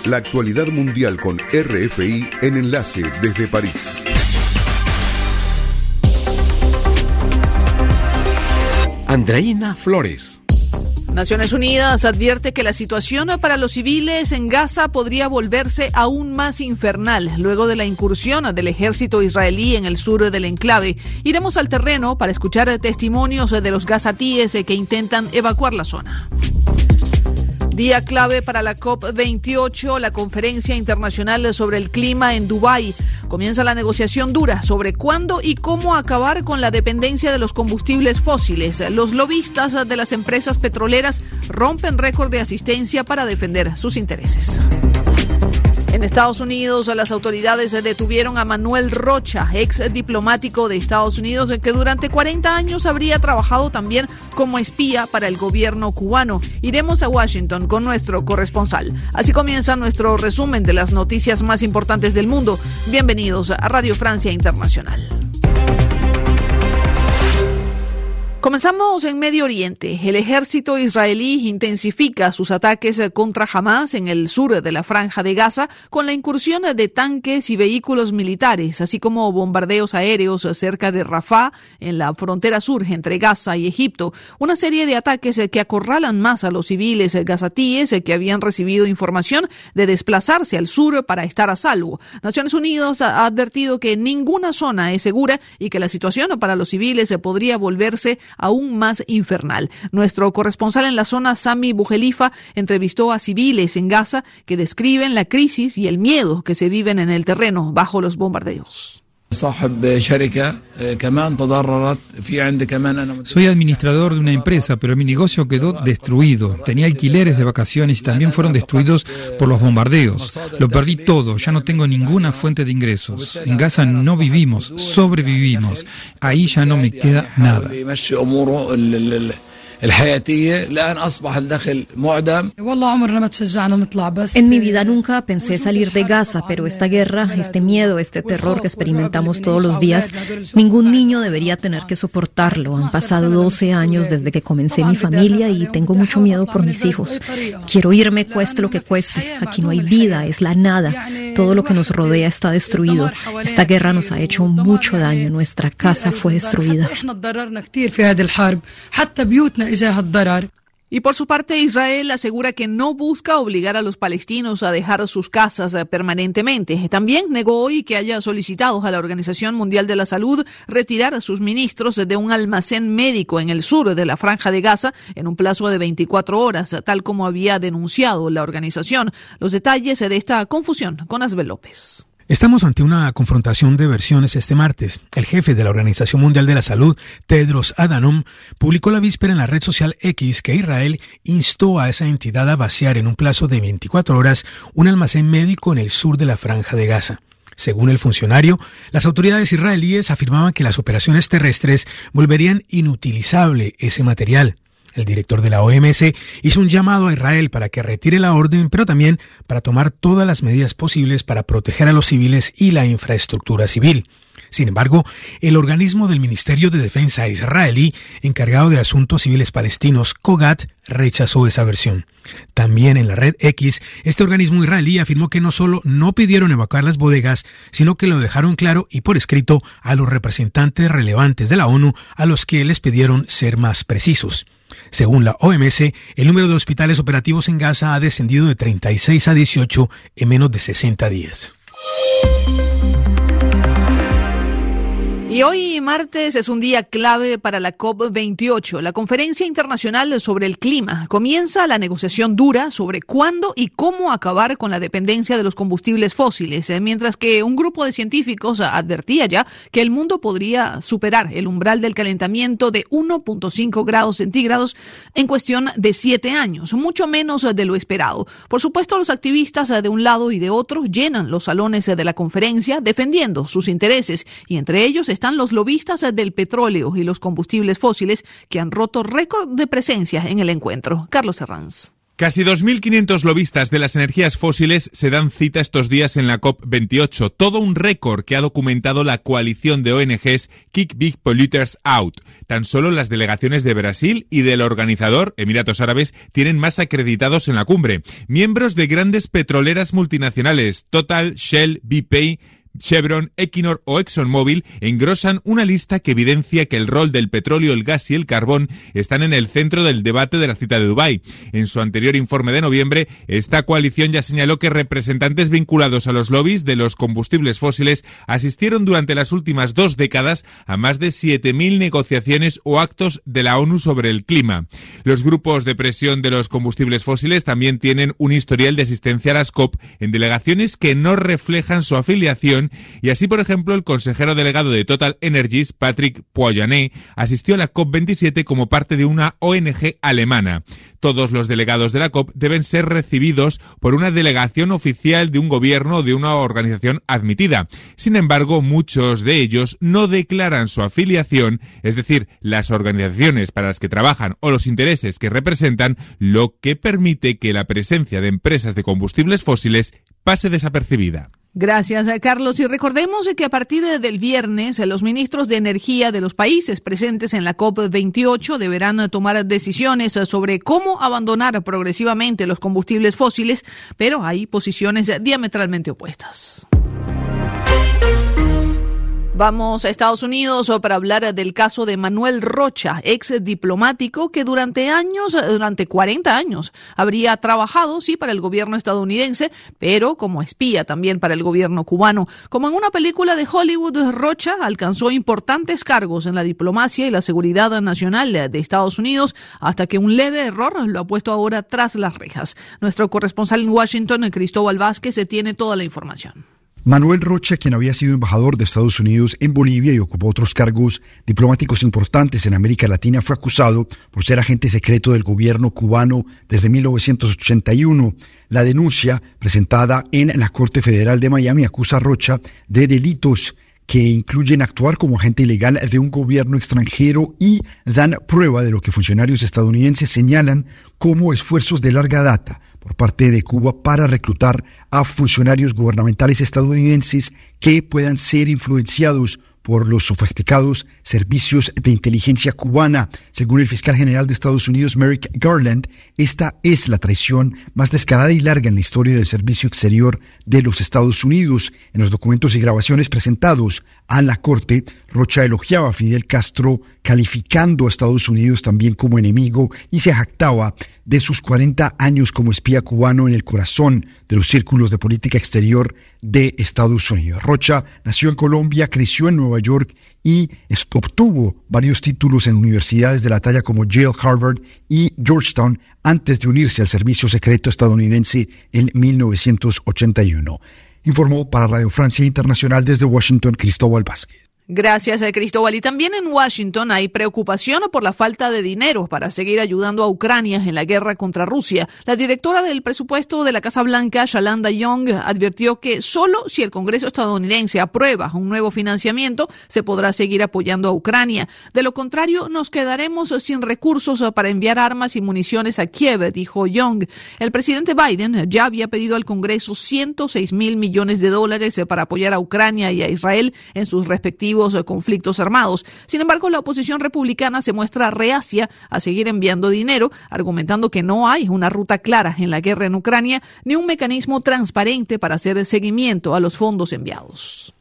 La actualidad mundial con RFI en Enlace desde París. Andreina Flores. Naciones Unidas advierte que la situación para los civiles en Gaza podría volverse aún más infernal luego de la incursión del ejército israelí en el sur del enclave. Iremos al terreno para escuchar testimonios de los gazatíes que intentan evacuar la zona. Día clave para la COP28, la conferencia internacional sobre el clima en Dubái. Comienza la negociación dura sobre cuándo y cómo acabar con la dependencia de los combustibles fósiles. Los lobistas de las empresas petroleras rompen récord de asistencia para defender sus intereses. En Estados Unidos, las autoridades detuvieron a Manuel Rocha, ex diplomático de Estados Unidos, que durante 40 años habría trabajado también como espía para el gobierno cubano. Iremos a Washington con nuestro corresponsal. Así comienza nuestro resumen de las noticias más importantes del mundo. Bienvenidos a Radio Francia Internacional. Comenzamos en Medio Oriente. El ejército israelí intensifica sus ataques contra Hamás en el sur de la Franja de Gaza con la incursión de tanques y vehículos militares, así como bombardeos aéreos cerca de Rafah, en la frontera sur entre Gaza y Egipto. Una serie de ataques que acorralan más a los civiles gazatíes que habían recibido información de desplazarse al sur para estar a salvo. Naciones Unidas ha advertido que ninguna zona es segura y que la situación para los civiles podría volverse aún más infernal. Nuestro corresponsal en la zona, Sami Bujelifa, entrevistó a civiles en Gaza que describen la crisis y el miedo que se viven en el terreno bajo los bombardeos. Soy administrador de una empresa, pero mi negocio quedó destruido. Tenía alquileres de vacaciones y también fueron destruidos por los bombardeos. Lo perdí todo, ya no tengo ninguna fuente de ingresos. En Gaza no vivimos, sobrevivimos. Ahí ya no me queda nada. En mi vida nunca pensé salir de Gaza, pero esta guerra, este miedo, este terror que experimentamos todos los días, ningún niño debería tener que soportarlo. Han pasado 12 años desde que comencé mi familia y tengo mucho miedo por mis hijos. Quiero irme cueste lo que cueste. Aquí no hay vida, es la nada. Todo lo que nos rodea está destruido. Esta guerra nos ha hecho mucho daño. Nuestra casa fue destruida. Y por su parte, Israel asegura que no busca obligar a los palestinos a dejar sus casas permanentemente. También negó hoy que haya solicitado a la Organización Mundial de la Salud retirar a sus ministros de un almacén médico en el sur de la Franja de Gaza en un plazo de 24 horas, tal como había denunciado la organización. Los detalles de esta confusión con Asbel López. Estamos ante una confrontación de versiones este martes. El jefe de la Organización Mundial de la Salud, Tedros Adhanom, publicó la víspera en la red social X que Israel instó a esa entidad a vaciar en un plazo de 24 horas un almacén médico en el sur de la Franja de Gaza. Según el funcionario, las autoridades israelíes afirmaban que las operaciones terrestres volverían inutilizable ese material. El director de la OMS hizo un llamado a Israel para que retire la orden, pero también para tomar todas las medidas posibles para proteger a los civiles y la infraestructura civil. Sin embargo, el organismo del Ministerio de Defensa israelí, encargado de asuntos civiles palestinos, COGAT, rechazó esa versión. También en la red X, este organismo israelí afirmó que no solo no pidieron evacuar las bodegas, sino que lo dejaron claro y por escrito a los representantes relevantes de la ONU, a los que les pidieron ser más precisos. Según la OMS, el número de hospitales operativos en Gaza ha descendido de 36 a 18 en menos de 60 días. Y hoy, martes, es un día clave para la COP28, la Conferencia Internacional sobre el Clima. Comienza la negociación dura sobre cuándo y cómo acabar con la dependencia de los combustibles fósiles, mientras que un grupo de científicos advertía ya que el mundo podría superar el umbral del calentamiento de 1.5 grados centígrados en cuestión de 7 años, mucho menos de lo esperado. Por supuesto, los activistas de un lado y de otro llenan los salones de la conferencia defendiendo sus intereses, y entre ellos están los lobistas del petróleo y los combustibles fósiles que han roto récord de presencia en el encuentro. Carlos Herranz. Casi 2.500 lobistas de las energías fósiles se dan cita estos días en la COP28, todo un récord que ha documentado la coalición de ONGs Kick Big Polluters Out. Tan solo las delegaciones de Brasil y del organizador, Emiratos Árabes, tienen más acreditados en la cumbre. Miembros de grandes petroleras multinacionales, Total, Shell, BP, Chevron, Equinor o ExxonMobil engrosan una lista que evidencia que el rol del petróleo, el gas y el carbón están en el centro del debate de la cita de Dubái. En su anterior informe de noviembre, esta coalición ya señaló que representantes vinculados a los lobbies de los combustibles fósiles asistieron durante las últimas 2 décadas a más de 7.000 negociaciones o actos de la ONU sobre el clima. Los grupos de presión de los combustibles fósiles también tienen un historial de asistencia a las COP en delegaciones que no reflejan su afiliación. Y así, por ejemplo, el consejero delegado de Total Energies, Patrick Pouyanné, asistió a la COP27 como parte de una ONG alemana. Todos los delegados de la COP deben ser recibidos por una delegación oficial de un gobierno o de una organización admitida. Sin embargo, muchos de ellos no declaran su afiliación, es decir, las organizaciones para las que trabajan o los intereses que representan, lo que permite que la presencia de empresas de combustibles fósiles pase desapercibida. Gracias, Carlos. Y recordemos que a partir del viernes, los ministros de energía de los países presentes en la COP28 deberán tomar decisiones sobre cómo abandonar progresivamente los combustibles fósiles, pero hay posiciones diametralmente opuestas. Vamos a Estados Unidos para hablar del caso de Manuel Rocha, ex diplomático que durante 40 años, habría trabajado, sí, para el gobierno estadounidense, pero como espía también para el gobierno cubano. Como en una película de Hollywood, Rocha alcanzó importantes cargos en la diplomacia y la seguridad nacional de Estados Unidos, hasta que un leve error lo ha puesto ahora tras las rejas. Nuestro corresponsal en Washington, Cristóbal Vázquez, tiene toda la información. Manuel Rocha, quien había sido embajador de Estados Unidos en Bolivia y ocupó otros cargos diplomáticos importantes en América Latina, fue acusado por ser agente secreto del gobierno cubano desde 1981. La denuncia presentada en la Corte Federal de Miami acusa a Rocha de delitos que incluyen actuar como agente ilegal de un gobierno extranjero y dan prueba de lo que funcionarios estadounidenses señalan como esfuerzos de larga data por parte de Cuba para reclutar a funcionarios gubernamentales estadounidenses que puedan ser influenciados por los sofisticados servicios de inteligencia cubana. Según el fiscal general de Estados Unidos, Merrick Garland, esta es la traición más descarada y larga en la historia del servicio exterior de los Estados Unidos. En los documentos y grabaciones presentados a la Corte, Rocha elogiaba a Fidel Castro, calificando a Estados Unidos también como enemigo, y se jactaba de sus 40 años como espía cubano en el corazón de los círculos de política exterior de Estados Unidos. Rocha nació en Colombia, creció en Nueva York y obtuvo varios títulos en universidades de la talla como Yale, Harvard y Georgetown antes de unirse al servicio secreto estadounidense en 1981. Informó para Radio Francia Internacional desde Washington, Cristóbal Vázquez. Gracias, Cristóbal. Y también en Washington hay preocupación por la falta de dinero para seguir ayudando a Ucrania en la guerra contra Rusia. La directora del presupuesto de la Casa Blanca, Shalanda Young, advirtió que solo si el Congreso estadounidense aprueba un nuevo financiamiento se podrá seguir apoyando a Ucrania. De lo contrario, nos quedaremos sin recursos para enviar armas y municiones a Kiev, dijo Young. El presidente Biden ya había pedido al Congreso $106,000 millones para apoyar a Ucrania y a Israel en sus respectivos conflictos armados. Sin embargo, la oposición republicana se muestra reacia a seguir enviando dinero, argumentando que no hay una ruta clara en la guerra en Ucrania ni un mecanismo transparente para hacer seguimiento a los fondos enviados.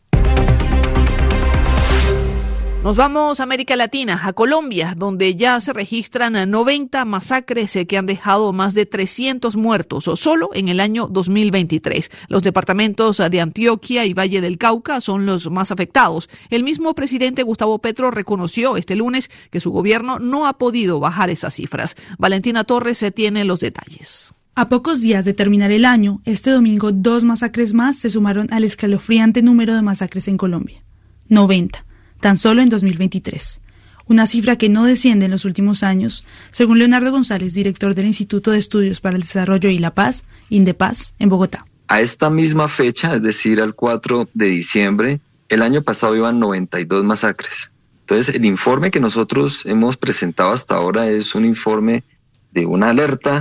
Nos vamos a América Latina, a Colombia, donde ya se registran 90 masacres que han dejado más de 300 muertos solo en el año 2023. Los departamentos de Antioquia y Valle del Cauca son los más afectados. El mismo presidente Gustavo Petro reconoció este lunes que su gobierno no ha podido bajar esas cifras. Valentina Torres tiene los detalles. A pocos días de terminar el año, este domingo 2 masacres más se sumaron al escalofriante número de masacres en Colombia. 90. Tan solo en 2023, una cifra que no desciende en los últimos años, según Leonardo González, director del Instituto de Estudios para el Desarrollo y la Paz, INDEPAZ, en Bogotá. A esta misma fecha, es decir, al 4 de diciembre, el año pasado iban 92 masacres. Entonces, el informe que nosotros hemos presentado hasta ahora es un informe de una alerta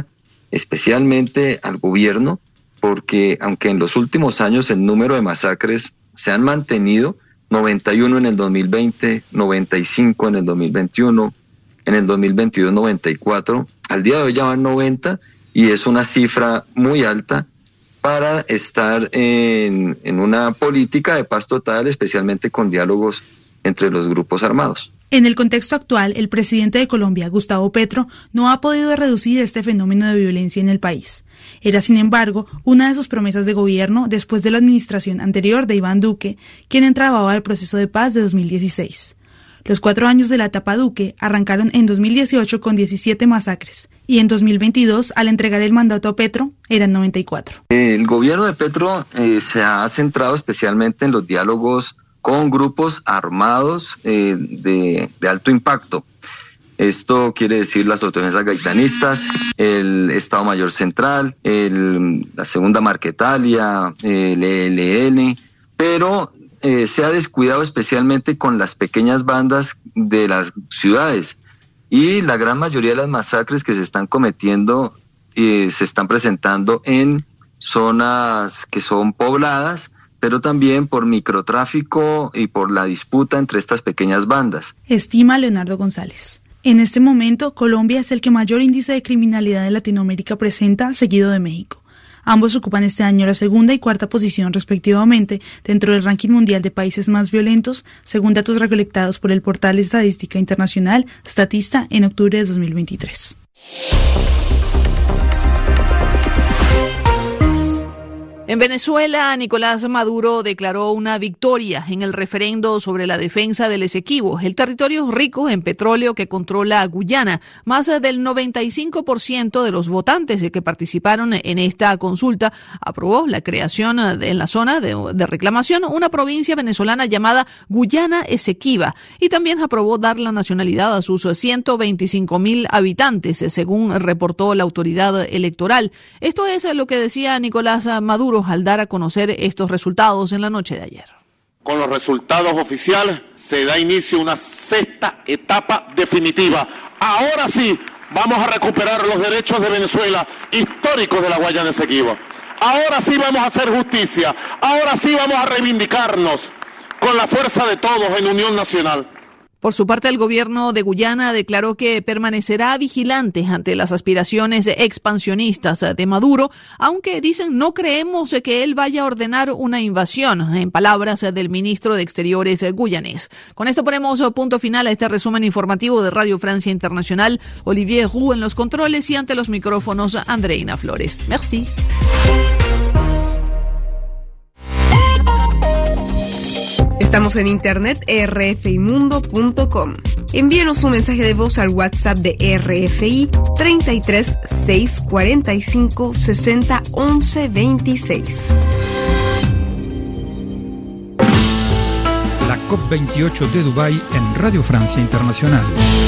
especialmente al gobierno, porque aunque en los últimos años el número de masacres se han mantenido, 91 en el 2020, 95 en el 2021, en el 2022 94, al día de hoy ya van 90 y es una cifra muy alta para estar en una política de paz total, especialmente con diálogos entre los grupos armados. En el contexto actual, el presidente de Colombia, Gustavo Petro, no ha podido reducir este fenómeno de violencia en el país. Era, sin embargo, una de sus promesas de gobierno después de la administración anterior de Iván Duque, quien entraba al proceso de paz de 2016. Los 4 años de la etapa Duque arrancaron en 2018 con 17 masacres y en 2022, al entregar el mandato a Petro, eran 94. El gobierno de Petro se ha centrado especialmente en los diálogos con grupos armados de alto impacto. Esto quiere decir las autodefensas gaitanistas, el Estado Mayor Central, la Segunda Marquetalia, el ELN, pero se ha descuidado especialmente con las pequeñas bandas de las ciudades, y la gran mayoría de las masacres que se están cometiendo se están presentando en zonas que son pobladas, pero también por microtráfico y por la disputa entre estas pequeñas bandas. Estima Leonardo González. En este momento, Colombia es el que mayor índice de criminalidad de Latinoamérica presenta, seguido de México. Ambos ocupan este año la segunda y cuarta posición respectivamente dentro del ranking mundial de países más violentos, según datos recolectados por el portal de estadística internacional Statista en octubre de 2023. En Venezuela, Nicolás Maduro declaró una victoria en el referendo sobre la defensa del Esequibo, el territorio rico en petróleo que controla Guyana. Más del 95% de los votantes que participaron en esta consulta aprobó la creación en la zona de reclamación una provincia venezolana llamada Guyana Esequiba, y también aprobó dar la nacionalidad a sus 125.000 habitantes, según reportó la autoridad electoral. Esto es lo que decía Nicolás Maduro al dar a conocer estos resultados en la noche de ayer. Con los resultados oficiales se da inicio a una sexta etapa definitiva. Ahora sí vamos a recuperar los derechos de Venezuela históricos de la Guayana Esequiba. Ahora sí vamos a hacer justicia. Ahora sí vamos a reivindicarnos con la fuerza de todos en unión nacional. Por su parte, el gobierno de Guyana declaró que permanecerá vigilante ante las aspiraciones expansionistas de Maduro, aunque dicen no creemos que él vaya a ordenar una invasión, en palabras del ministro de Exteriores guyanés. Con esto ponemos punto final a este resumen informativo de Radio Francia Internacional. Olivier Roux en los controles y ante los micrófonos Andreina Flores. Merci. Estamos en internet rfimundo.com. Envíenos un mensaje de voz al WhatsApp de RFI 33 645 60 11 26. La COP28 de Dubái en Radio Francia Internacional.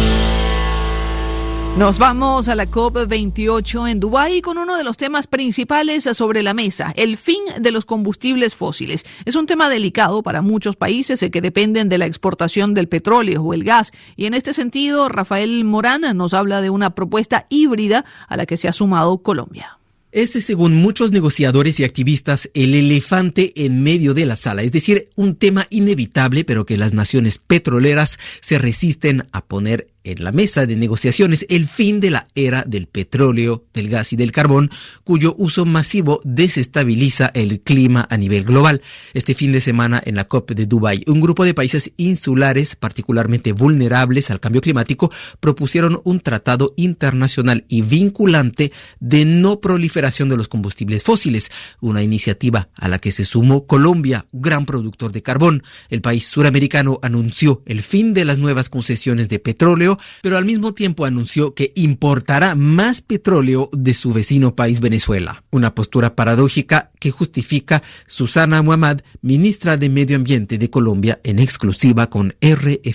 Nos vamos a la COP28 en Dubái con uno de los temas principales sobre la mesa, el fin de los combustibles fósiles. Es un tema delicado para muchos países que dependen de la exportación del petróleo o el gas, y en este sentido Rafael Morán nos habla de una propuesta híbrida a la que se ha sumado Colombia. Ese, según muchos negociadores y activistas, el elefante en medio de la sala, es decir, un tema inevitable pero que las naciones petroleras se resisten a poner en la mesa de negociaciones: el fin de la era del petróleo, del gas y del carbón, cuyo uso masivo desestabiliza el clima a nivel global. Este fin de semana en la COP de Dubái, un grupo de países insulares particularmente vulnerables al cambio climático propusieron un tratado internacional y vinculante de no proliferación de los combustibles fósiles, una iniciativa a la que se sumó Colombia, gran productor de carbón. El país suramericano anunció el fin de las nuevas concesiones de petróleo, pero al mismo tiempo anunció que importará más petróleo de su vecino país Venezuela. Una postura paradójica que justifica Susana Muhammad, ministra de Medio Ambiente de Colombia, en exclusiva con RFI.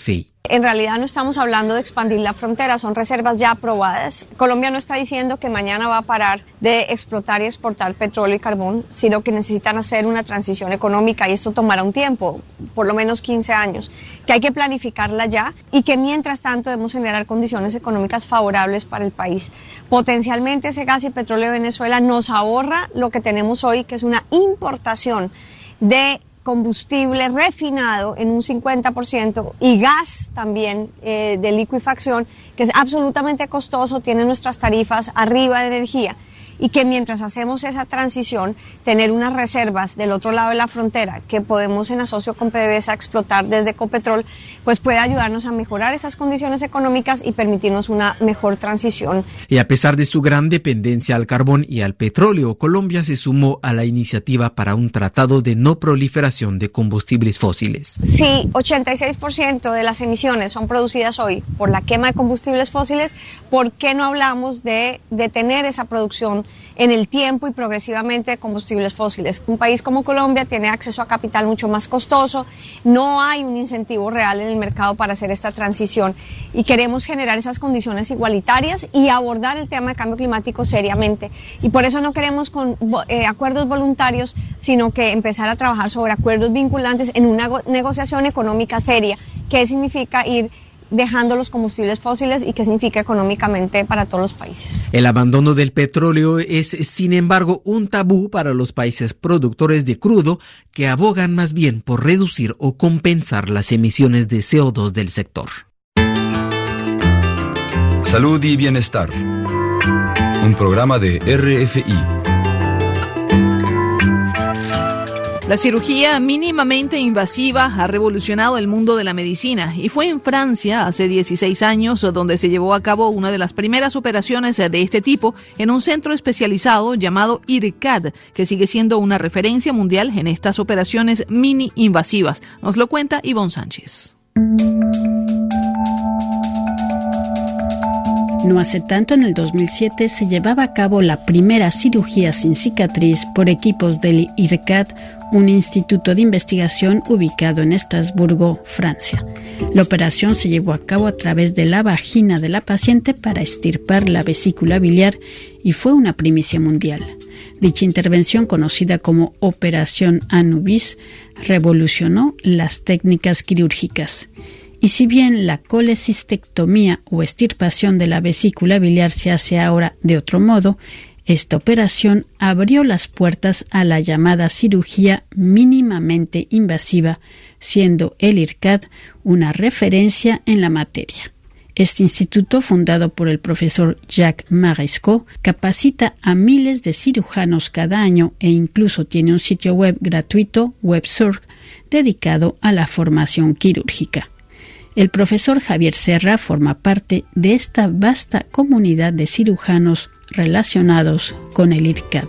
En realidad no estamos hablando de expandir la frontera, son reservas ya aprobadas. Colombia no está diciendo que mañana va a parar de explotar y exportar petróleo y carbón, sino que necesitan hacer una transición económica y esto tomará un tiempo, por lo menos 15 años, que hay que planificarla ya y que mientras tanto debemos generar condiciones económicas favorables para el país. Potencialmente ese gas y petróleo de Venezuela nos ahorra lo que tenemos hoy, que es una importación de combustible refinado en un 50% y gas también de licuefacción, que es absolutamente costoso, tiene nuestras tarifas arriba de energía, y que mientras hacemos esa transición, tener unas reservas del otro lado de la frontera que podemos en asocio con PDVSA explotar desde Ecopetrol, pues puede ayudarnos a mejorar esas condiciones económicas y permitirnos una mejor transición. Y a pesar de su gran dependencia al carbón y al petróleo, Colombia se sumó a la iniciativa para un tratado de no proliferación de combustibles fósiles. Si 86% de las emisiones son producidas hoy por la quema de combustibles fósiles, ¿por qué no hablamos de detener esa producción en el tiempo y progresivamente de combustibles fósiles? Un país como Colombia tiene acceso a capital mucho más costoso, no hay un incentivo real en el mercado para hacer esta transición y queremos generar esas condiciones igualitarias y abordar el tema de cambio climático seriamente. Y por eso no queremos con acuerdos voluntarios, sino que empezar a trabajar sobre acuerdos vinculantes en una negociación económica seria. ¿Qué significa ir dejando los combustibles fósiles y qué significa económicamente para todos los países? El abandono del petróleo es, sin embargo, un tabú para los países productores de crudo que abogan más bien por reducir o compensar las emisiones de CO2 del sector. Salud y bienestar. Un programa de RFI. La cirugía mínimamente invasiva ha revolucionado el mundo de la medicina y fue en Francia hace 16 años donde se llevó a cabo una de las primeras operaciones de este tipo en un centro especializado llamado IRCAD, que sigue siendo una referencia mundial en estas operaciones mini invasivas. Nos lo cuenta Ivonne Sánchez. No hace tanto, en el 2007, se llevaba a cabo la primera cirugía sin cicatriz por equipos del IRCAD, un instituto de investigación ubicado en Estrasburgo, Francia. La operación se llevó a cabo a través de la vagina de la paciente para extirpar la vesícula biliar y fue una primicia mundial. Dicha intervención, conocida como Operación Anubis, revolucionó las técnicas quirúrgicas. Y si bien la colecistectomía o extirpación de la vesícula biliar se hace ahora de otro modo, esta operación abrió las puertas a la llamada cirugía mínimamente invasiva, siendo el IRCAD una referencia en la materia. Este instituto, fundado por el profesor Jacques Marescot, capacita a miles de cirujanos cada año e incluso tiene un sitio web gratuito, WebSurg, dedicado a la formación quirúrgica. El profesor Javier Serra forma parte de esta vasta comunidad de cirujanos relacionados con el IRCAD.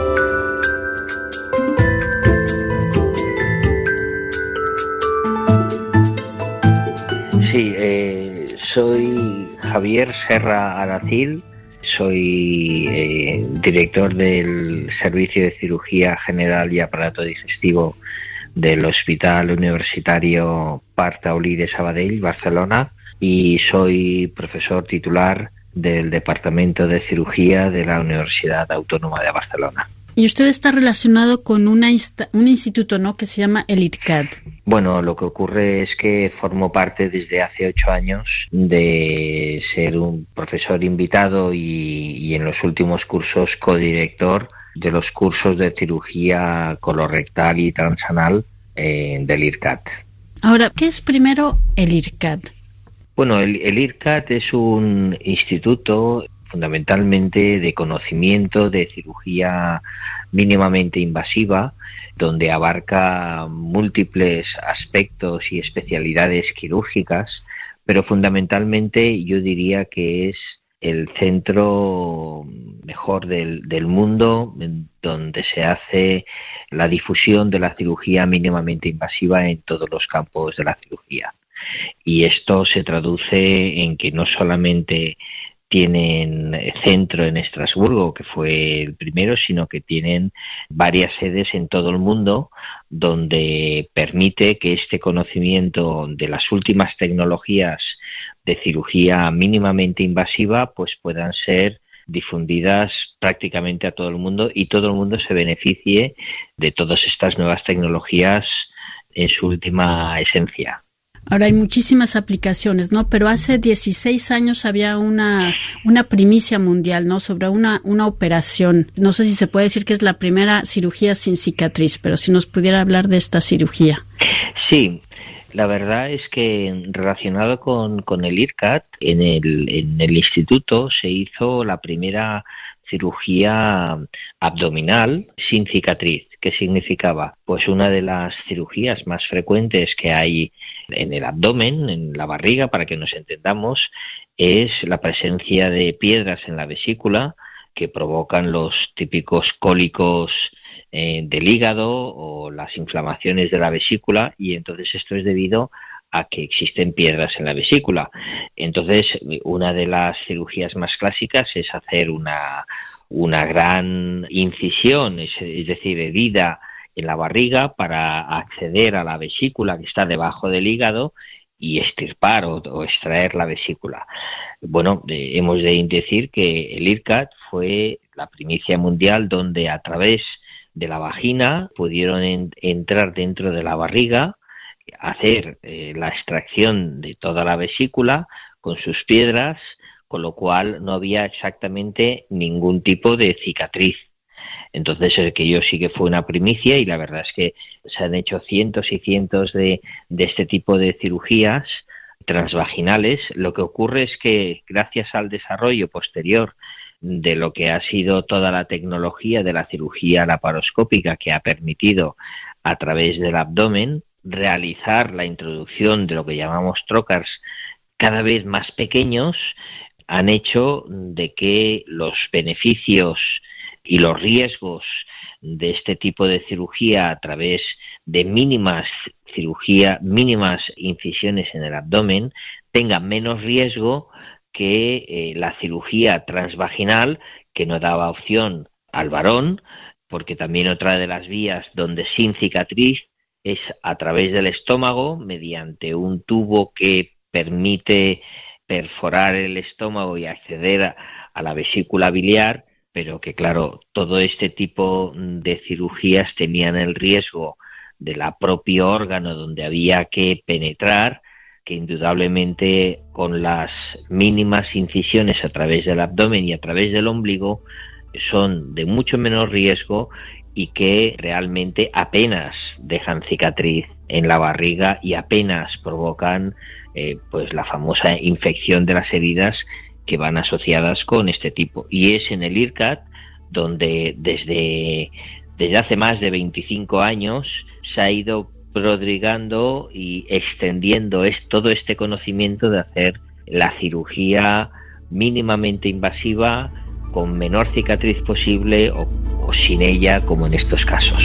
Sí, soy Javier Serra Aracil, soy director del Servicio de Cirugía General y Aparato Digestivo del Hospital Universitario Pare Taulí de Sabadell, Barcelona, y soy profesor titular del Departamento de Cirugía de la Universidad Autónoma de Barcelona. Y usted está relacionado con un instituto, ¿no?, que se llama el IRCAD. Bueno, lo que ocurre es que formo parte desde hace 8 años de ser un profesor invitado y en los últimos cursos codirector de los cursos de cirugía colorectal y transanal del IRCAD. Ahora, ¿qué es primero el IRCAD? Bueno, el IRCAD es un instituto fundamentalmente de conocimiento de cirugía mínimamente invasiva, donde abarca múltiples aspectos y especialidades quirúrgicas, pero fundamentalmente yo diría que es el centro mejor del mundo en donde se hace la difusión de la cirugía mínimamente invasiva en todos los campos de la cirugía. Y esto se traduce en que no solamente tienen centro en Estrasburgo, que fue el primero, sino que tienen varias sedes en todo el mundo, donde permite que este conocimiento de las últimas tecnologías de cirugía mínimamente invasiva pues puedan ser difundidas prácticamente a todo el mundo y todo el mundo se beneficie de todas estas nuevas tecnologías en su última esencia. Ahora hay muchísimas aplicaciones, ¿no? Pero hace 16 años había una primicia mundial, ¿no? Sobre una operación. No sé si se puede decir que es la primera cirugía sin cicatriz, pero si nos pudiera hablar de esta cirugía. Sí, la verdad es que relacionado con el IRCAD, en el instituto se hizo la primera cirugía abdominal sin cicatriz. ¿Qué significaba? Pues una de las cirugías más frecuentes que hay en el abdomen, en la barriga, para que nos entendamos, es la presencia de piedras en la vesícula que provocan los típicos cólicos del hígado o las inflamaciones de la vesícula, y entonces esto es debido a que existen piedras en la vesícula. Entonces, una de las cirugías más clásicas es hacer una gran incisión, es decir, herida en la barriga para acceder a la vesícula que está debajo del hígado y extirpar o extraer la vesícula. Bueno, hemos de decir que el IRCAD fue la primicia mundial donde a través de la vagina pudieron entrar dentro de la barriga, hacer la extracción de toda la vesícula con sus piedras, con lo cual no había exactamente ningún tipo de cicatriz. Entonces, aquello sí que fue una primicia y la verdad es que se han hecho cientos y cientos de este tipo de cirugías transvaginales. Lo que ocurre es que gracias al desarrollo posterior de lo que ha sido toda la tecnología de la cirugía laparoscópica, que ha permitido a través del abdomen realizar la introducción de lo que llamamos trocars cada vez más pequeños, han hecho de que los beneficios y los riesgos de este tipo de cirugía a través de mínimas incisiones en el abdomen tengan menos riesgo que la cirugía transvaginal, que no daba opción al varón, porque también otra de las vías donde sin cicatriz es a través del estómago, mediante un tubo que permite perforar el estómago y acceder a la vesícula biliar, pero que claro, todo este tipo de cirugías tenían el riesgo del propio órgano donde había que penetrar, que indudablemente con las mínimas incisiones a través del abdomen y a través del ombligo son de mucho menor riesgo y que realmente apenas dejan cicatriz en la barriga y apenas provocan pues la famosa infección de las heridas que van asociadas con este tipo. Y es en el IRCAD donde desde hace más de 25 años se ha ido prodigando y extendiendo todo este conocimiento de hacer la cirugía mínimamente invasiva con menor cicatriz posible o sin ella, como en estos casos.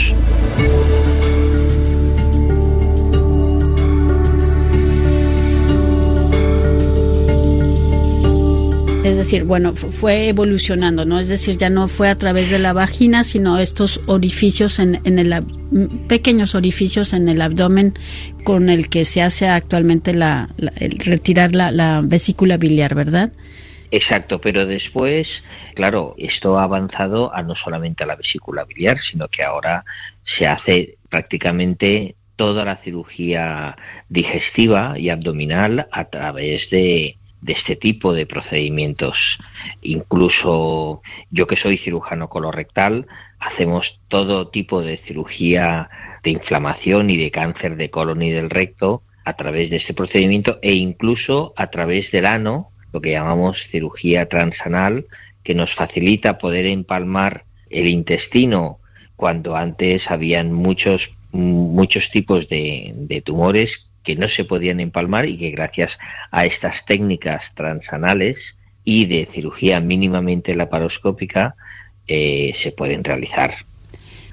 Es decir, bueno, fue evolucionando, ¿no? Es decir, ya no fue a través de la vagina, sino estos orificios pequeños orificios en el abdomen con el que se hace actualmente el retirar la vesícula biliar, ¿verdad? Exacto, pero después, claro, esto ha avanzado a no solamente a la vesícula biliar, sino que ahora se hace prácticamente toda la cirugía digestiva y abdominal a través de este tipo de procedimientos. Incluso yo, que soy cirujano colorectal, hacemos todo tipo de cirugía de inflamación y de cáncer de colon y del recto a través de este procedimiento, e incluso a través del ano, lo que llamamos cirugía transanal, que nos facilita poder empalmar el intestino cuando antes habían muchos tipos de tumores que no se podían empalmar y que gracias a estas técnicas transanales y de cirugía mínimamente laparoscópica se pueden realizar.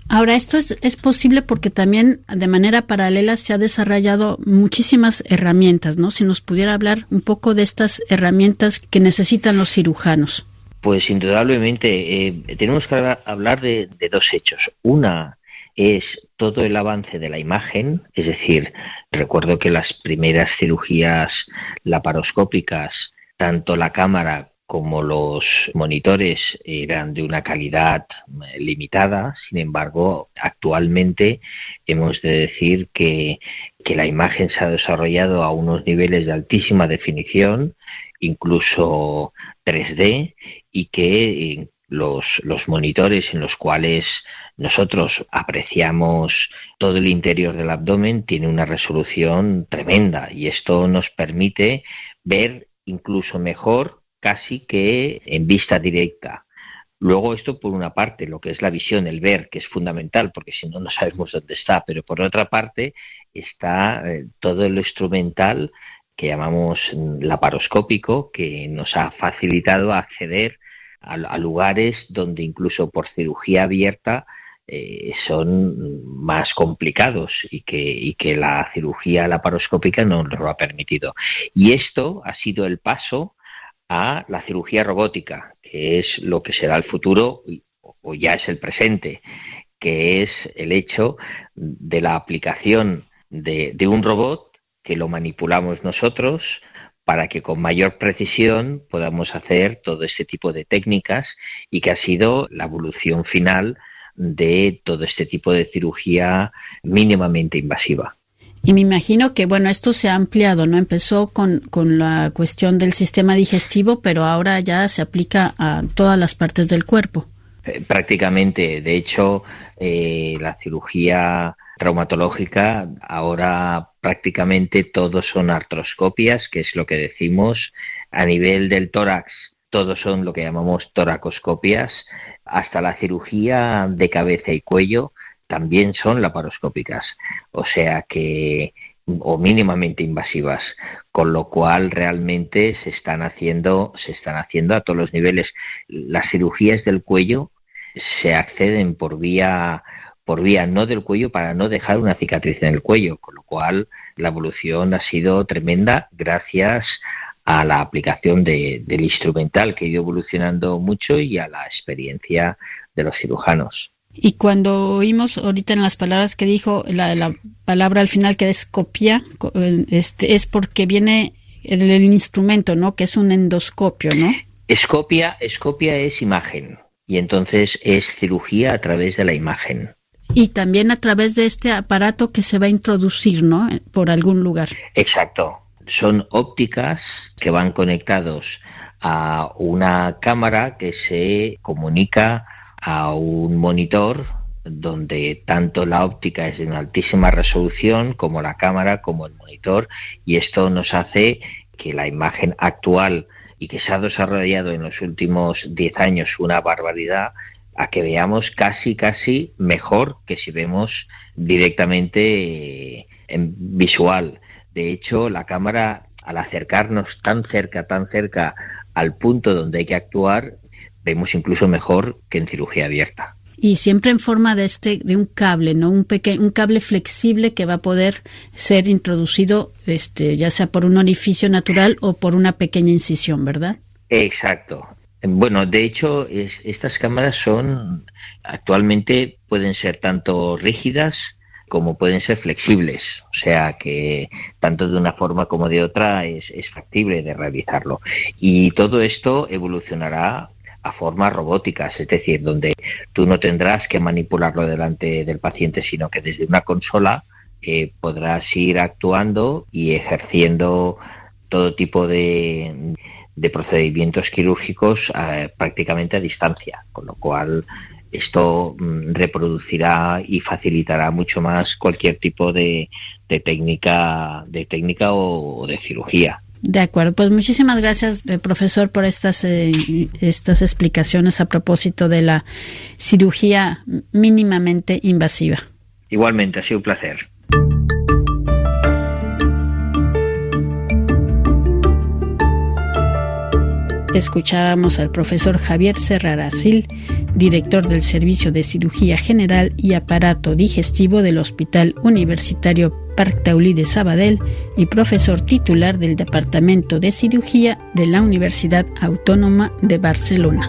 Ahora, esto es posible porque también de manera paralela se ha desarrollado muchísimas herramientas, ¿no? Si nos pudiera hablar un poco de estas herramientas que necesitan los cirujanos. Pues indudablemente tenemos que hablar de dos hechos. Una es todo el avance de la imagen, es decir, recuerdo que las primeras cirugías laparoscópicas, tanto la cámara como los monitores eran de una calidad limitada. Sin embargo, actualmente hemos de decir que la imagen se ha desarrollado a unos niveles de altísima definición, incluso 3D, y que los monitores en los cuales nosotros apreciamos todo el interior del abdomen tiene una resolución tremenda, y esto nos permite ver incluso mejor casi que en vista directa. Luego esto por una parte, lo que es la visión, el ver, que es fundamental, porque si no, no sabemos dónde está, pero por otra parte está todo lo instrumental que llamamos laparoscópico, que nos ha facilitado acceder a lugares donde incluso por cirugía abierta son más complicados y que la cirugía laparoscópica no nos lo ha permitido. Y esto ha sido el paso a la cirugía robótica, que es lo que será el futuro o ya es el presente, que es el hecho de la aplicación de un robot que lo manipulamos nosotros para que con mayor precisión podamos hacer todo este tipo de técnicas, y que ha sido la evolución final de todo este tipo de cirugía mínimamente invasiva. Y me imagino que, bueno, esto se ha ampliado, ¿no? Empezó con la cuestión del sistema digestivo, pero ahora ya se aplica a todas las partes del cuerpo. Prácticamente. De hecho, la cirugía traumatológica ahora prácticamente todos son artroscopias, que es lo que decimos. A nivel del tórax, todos son lo que llamamos toracoscopias. Hasta la cirugía de cabeza y cuello también son laparoscópicas, o sea que, o mínimamente invasivas, con lo cual realmente se están haciendo a todos los niveles. Las cirugías del cuello se acceden por vía no del cuello, para no dejar una cicatriz en el cuello, con lo cual la evolución ha sido tremenda gracias a la aplicación del instrumental, que ha ido evolucionando mucho, y a la experiencia de los cirujanos. Y cuando oímos ahorita en las palabras que dijo, la palabra al final que es copia, es porque viene el instrumento, ¿no? Que es un endoscopio, ¿no? Escopia es imagen, y entonces es cirugía a través de la imagen. Y también a través de este aparato que se va a introducir, ¿no? Por algún lugar. Exacto. Son ópticas que van conectados a una cámara que se comunica a un monitor, donde tanto la óptica es de una altísima resolución como la cámara, como el monitor, y esto nos hace que la imagen actual, y que se ha desarrollado en los últimos 10 años una barbaridad, a que veamos casi mejor que si vemos directamente en visual. De hecho, la cámara, al acercarnos tan cerca al punto donde hay que actuar, vemos incluso mejor que en cirugía abierta. Y siempre en forma de un cable, ¿no? Un cable flexible que va a poder ser introducido, ya sea por un orificio natural o por una pequeña incisión, ¿verdad? Exacto. Bueno, de hecho, estas cámaras actualmente pueden ser tanto rígidas como pueden ser flexibles, o sea que tanto de una forma como de otra es factible de realizarlo. Y todo esto evolucionará a formas robóticas, es decir, donde tú no tendrás que manipularlo delante del paciente, sino que desde una consola podrás ir actuando y ejerciendo todo tipo de procedimientos quirúrgicos prácticamente a distancia, con lo cual esto reproducirá y facilitará mucho más cualquier tipo de técnica o de cirugía. De acuerdo, pues muchísimas gracias, profesor, por estas explicaciones a propósito de la cirugía mínimamente invasiva. Igualmente, ha sido un placer. Escuchábamos al profesor Javier Serrarasil, director del Servicio de Cirugía General y Aparato Digestivo del Hospital Universitario Parc Taulí de Sabadell y profesor titular del Departamento de Cirugía de la Universidad Autónoma de Barcelona.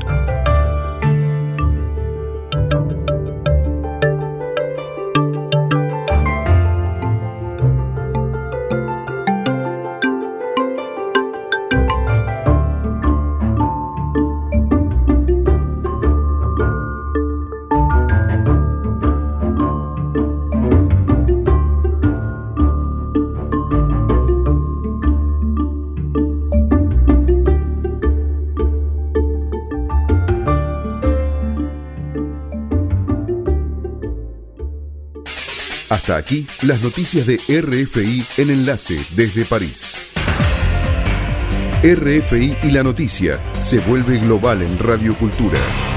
Hasta aquí las noticias de RFI en Enlace desde París. RFI y la noticia se vuelve global en Radio Cultura.